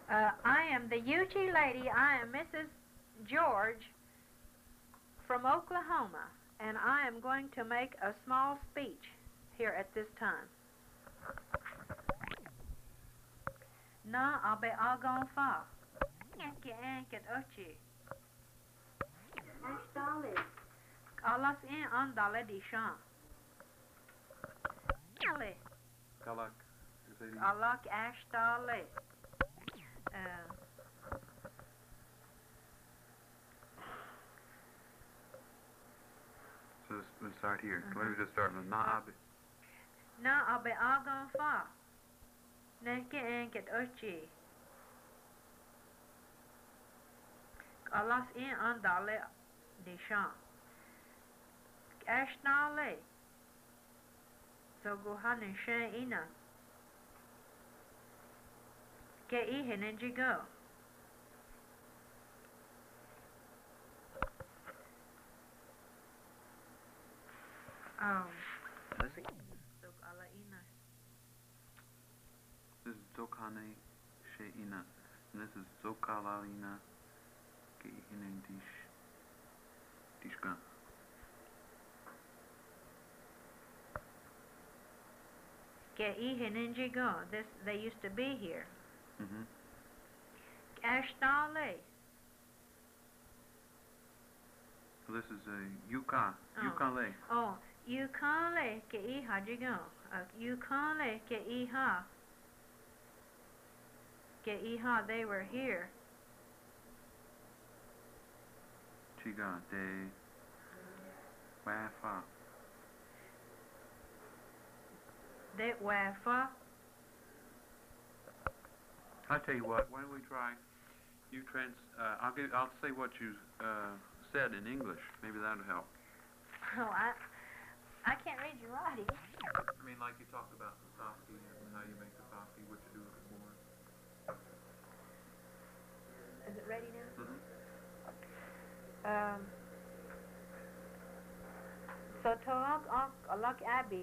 I am the Yuchi lady. I am Mrs. George from Oklahoma, and I am going to make a small speech here at this time. Na abe agon fa. Enke enket ochi. Ashtale. Alas in andale di shan. Ale. Kalak. Alak ashtale. So let's start here. Why don't we just start with Na Abe? Na abe agon fa. Nenke enket ochi. Alas in andale di shan. Ashtale. So go hanin shen ina. Ke ihin and you go. So ala ina. This is Zokane She'ina. And this is Zokalalina Ge'inen Dishka. Ke ihin and you go. This they used to be here. Mm-hmm. Ashtale. So this is a Yuka. Oh. Yukale. Oh, Yukale ke iha jigo. Yukale ke iha. Ke iha, they were here. Chiga de Wafa. They wafa. I'll tell you what. Why don't we try? I'll say what you said in English. Maybe that'll help. Oh, I can't read your writing. I mean, like you talked about the sake and how you make the sake, what you do with it more. Is it ready now? Mm-hmm. So Tohak Alak Abbey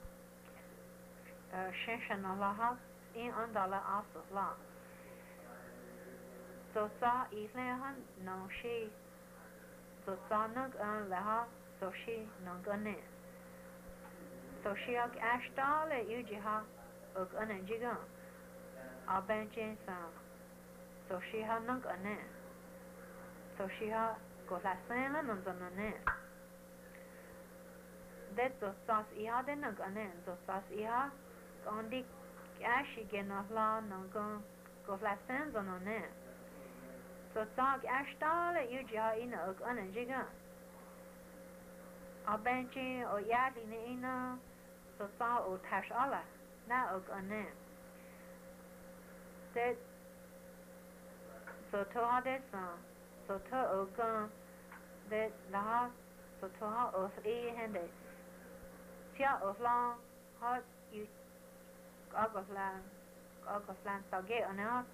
Sheshan Allah in Andala Asla. So sa Islehan no she. So sa nug laha so she no gane. So she ak ashtale ujiha uk anenjiga. Abenchen sa. So she ha nug ane. So she ha golasena nunzanane. Det so sas iha de nug ane. So sas iha Ondi ashi genahla nangon golasena zanane. So sag ashtale ujiha ina uk anenjiga. Abenchi o yadi ni ina so sa o tash ala na uk ane. That so toha desan so to ogan that laha so toha of e hende tia of long hot you agoslan sage ana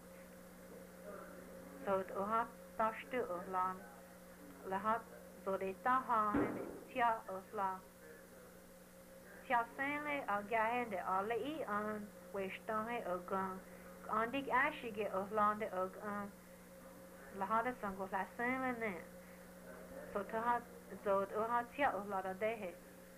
so oha tashtu of long laha so de taha hende tia of long tia senle agahende alle I an weshtange ogan Andik ashige of lande og lahada sango la senle so taha zod oha tia of lada dehe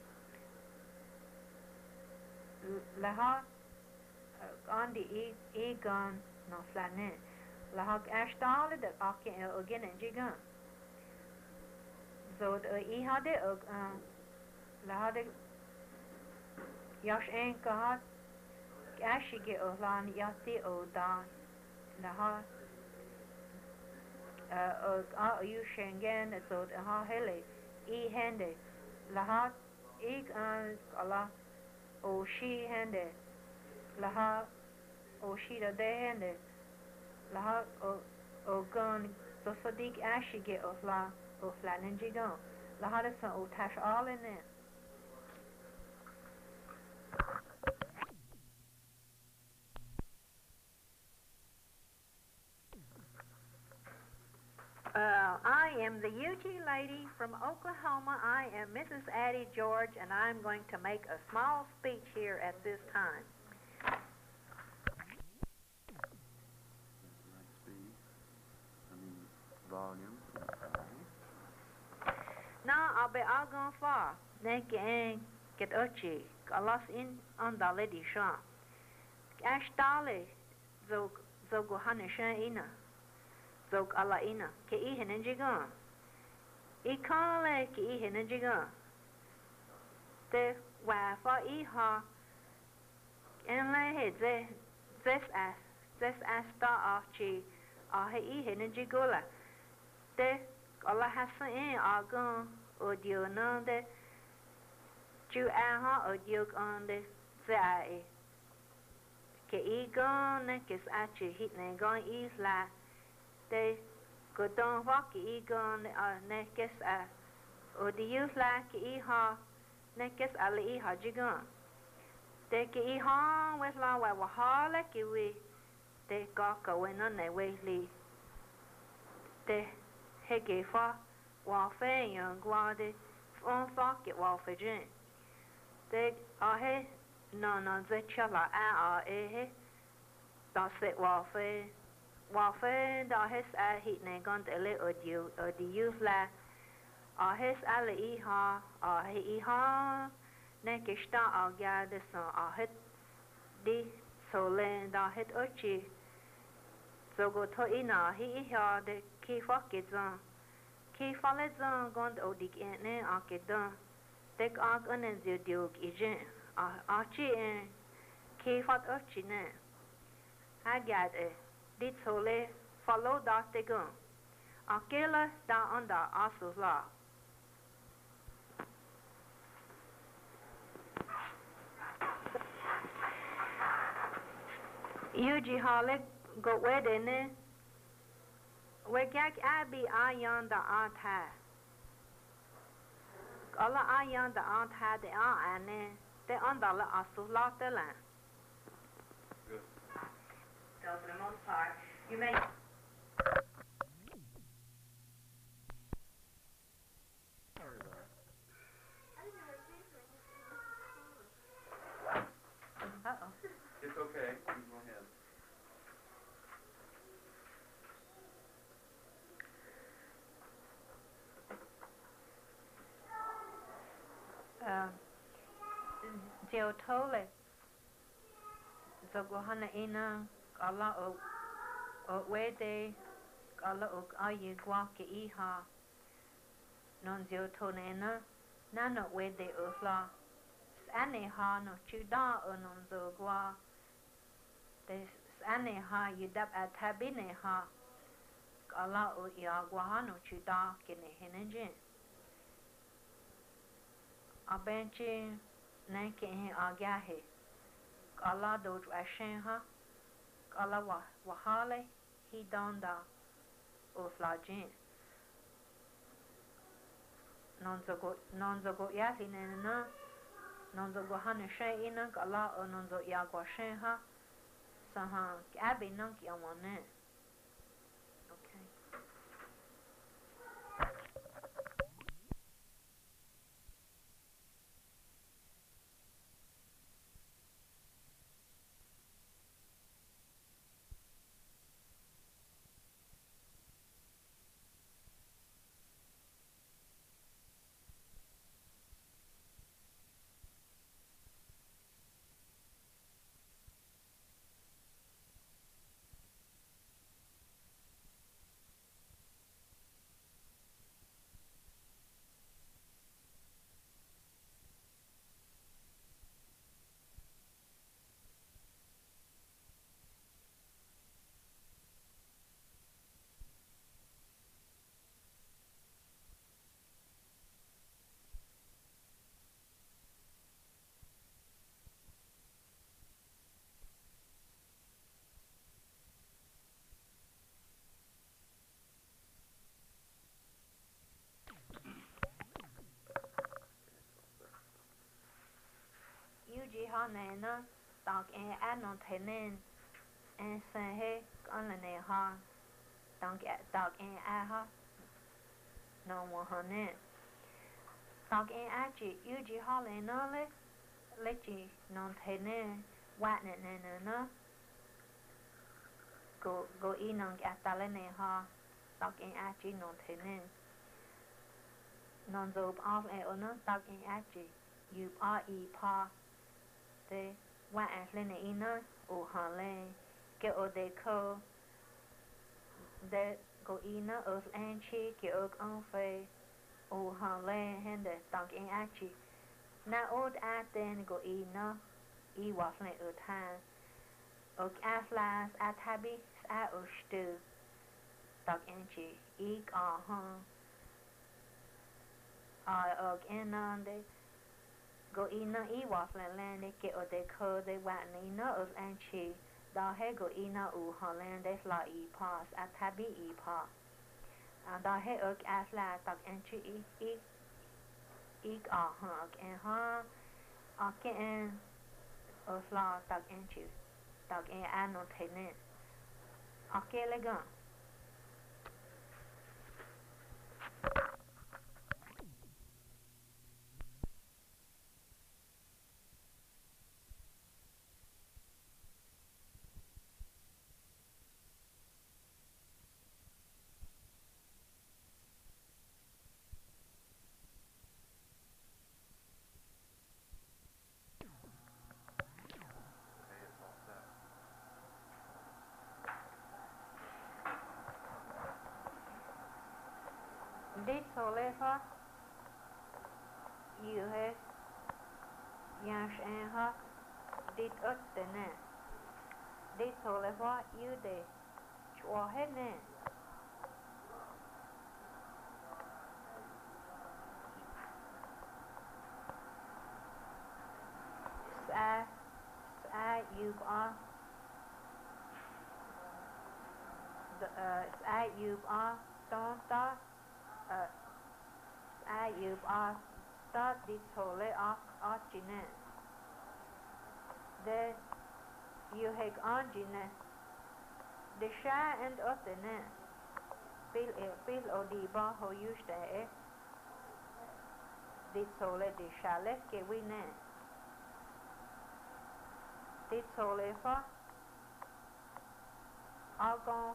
laha andi e gun no flane laha ashtale de akke again and jigan zod I hade og lahade yash en kahat Ashige ohlan yati odan laha you shengen so ha hele I hende laha ik ala o she hende laha o she da de hende laha o gun so sadik ashige ohlan jigan laha da sa o tash all in it. I am the Yuchi lady from Oklahoma. I am Mrs. Addie George, and I'm going to make a small speech here at this time. volume. Na abe agan fa ne get ochi alas in andale di sha. Ashtale zog hanisha ina. Zog ala ina ke I henenjigan. I kale ke I henenjigan. Te wa fa I ha en le he zes asta achi a he I henenjigola. Te ala hasa in agan audio nande ju aha audio ande zai ke I gan ne kes achi hit ne gan isla te godon va ke I gan ne kes a audio la ke I ha ne kes ala I ha jigan te ke I ha wes la wa hala ke we te ka ka wena ne we li te hege fa wa fe yon guade on fa ke wa fe jen te a he no ze chala a he da se wa fe da he a hit ne gon de le audio la a he ala I ha ne ke sta a ga de so a he di sole da he ochi so go to ina hi ha de ki fa ke zan ki fa le zan gon o dik ne a ke dan tek a anen ze diok ije a chi en ki fa ochi ne ha ga de dit sole follow da te gon a kela da anda asu la Yuji hale go wede ne we gak abi ayan da ata ala ayan da ata de a ane de andala asula de la so for the most part you may Uh-oh. It's okay. You go ahead. Dio tole zogohana ina ala o wede ala o ayi gwa ke iha non zio tone na no wede ufla ane ha no chuda o non zo gwa des ane ha yudab atabine ha ala o ya gwa no chuda ke ne henenjin abenchi ne ke he agahe ala do ashen ha ala wahale hi donda o flagin non zo go yasi ne na non zo go hane she ina ala o non zo ya gwa shen ha saha abi non ki amane okay Yuji ha ne na tak anon tenen en sen he kanane ha tak a ha no mo hane tak achi Yuji ha le na le lechi non tenen wat ne na go inong atale ne ha tak in achi non tenen non zob af e ono tak in achi you a I pa de wa aslene ina o hale ke o de ko de go ina os anchi ke ok on fe o hale hende tak in achi na od aten go ina I wasne ut ha ok aslas atabi a ostu tak inchi ik og enande go ina I wasle lande ke o de ko de wan ina os anchi da he go ina u holande la I pas atabi I pa da he ok asla tak inchi ik ok en ha ok en os la tak inchi tak en ano tenen ok legan Okay, it's all set. dit solefa you he yash en ha dit uttene dit solefa you de chwa he ne sa you sa you tonta sa you ta dit sole chine de you hek anjine de sha and uttene pil o di ba ho yushte dit sole de shale ke we ne dit sole fa algon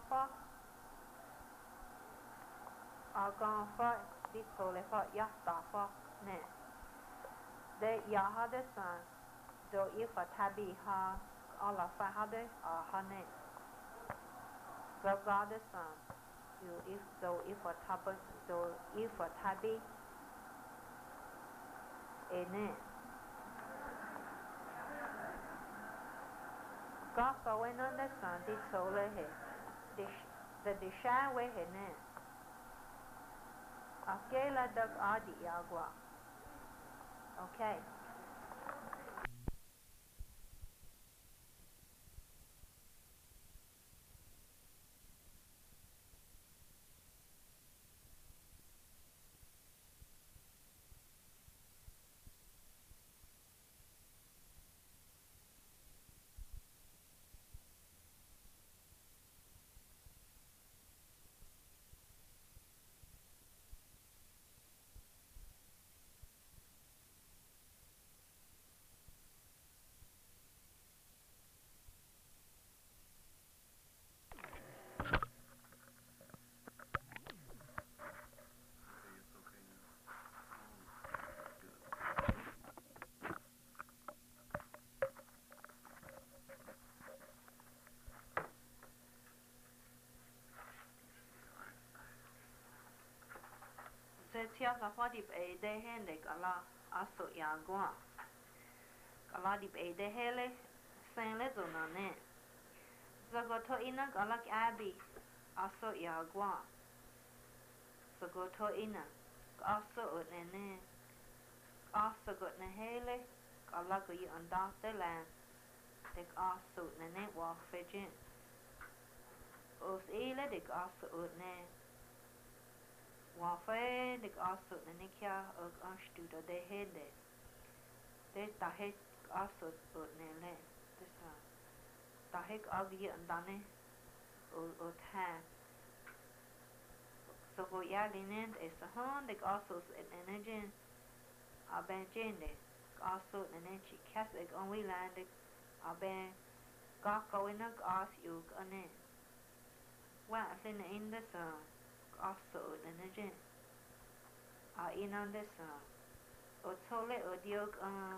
fa dit sole fa yasta fa ne de ya hade san do ifa tabi ha ala fa hade ha ne gade san you if do ifa tabi do ifa tabi ene ga so when understand dit sole he the sha we he ne akela dak adi agua okay Okay, it's okay now. Good. se tia sa fa di e de hende kala aso ya gua kala di e de hele sen le zona ne zago to ina kala abi aso ya gua zago to ina aso ne ne aso go ne hele kala go yi anda te lan de aso ne ne wa fejin os ile de aso ne wa fe de aso ne ne kya og anstu de hende de ta he aso ne le de sa ta he ag yi anda ne o ta so go ya linen es han de aso energen a ben jende aso ne chi kas eg on we land a ben ga go in as you ane wa fin in the sun also the jen. In on this otole odiok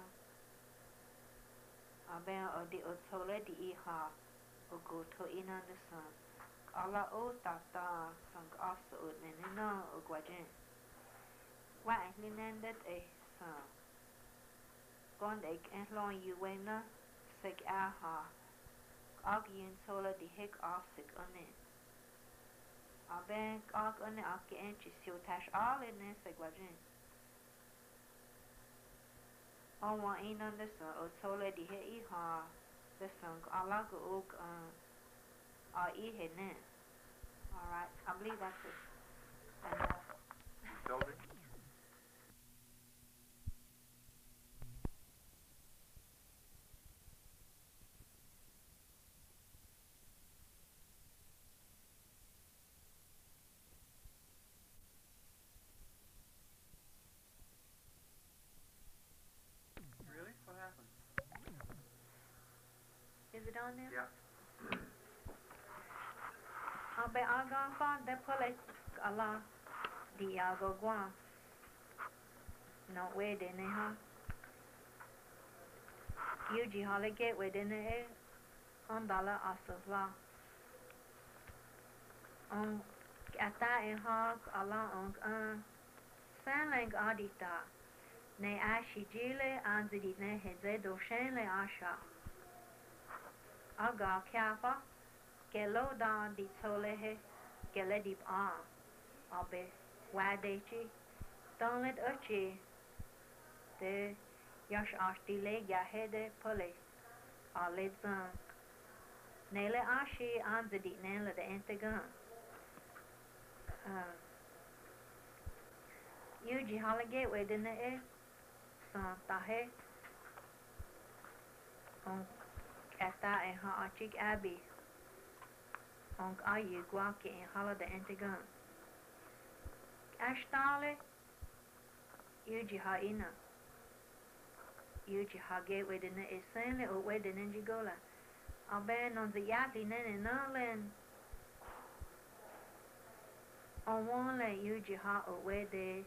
ben odi otole di iha ogo to in on this ala o tata sang also no ogwajen. Why linendet gond ek en lon you wena sig aha agin tola di hik asik onin. Ben ag onin aki enchi siotash all in this segwajen. On one in on this o tola di he iha this song alago og ihene. Alright, I believe that's it. Tell me. Really? What happened? Is it on there? Yeah. Ben agan fan de pole ala di ago guan. No way de ne ha. Yuji halige we de ne ondala asla. On ata en ha ala on sanlang adita. Ne ashi jile anzidi ne heze do shenle asha. Aga kafa Gelo dan di tolehe gele dip abe wadechi donlet uchi de yash ashtile yahede pole aledzan nele ashi anzadi nele de entegan yuji halage we dine san tahe on kata en ha achik abi on ayu guaki en hala de entegan ashtale yuji ha ina yuji ha ge we dine esenle o we dine jigola abe non the yati nene nalen on one le yuji ha o we de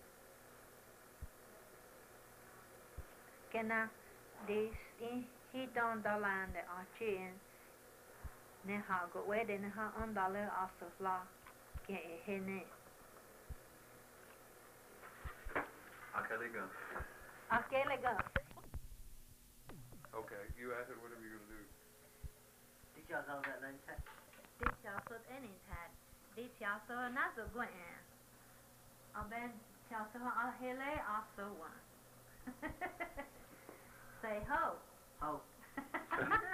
kena this in he don dalande achin ne ha go we de ne ha ondale asofla ke hene Akaliga. akelega Okay, you asked it, what are we going to do? Did y'all know that name tag? dit jaso enin tad dit jaso nazo gwen aben jaso al hele aso one say ho Oh.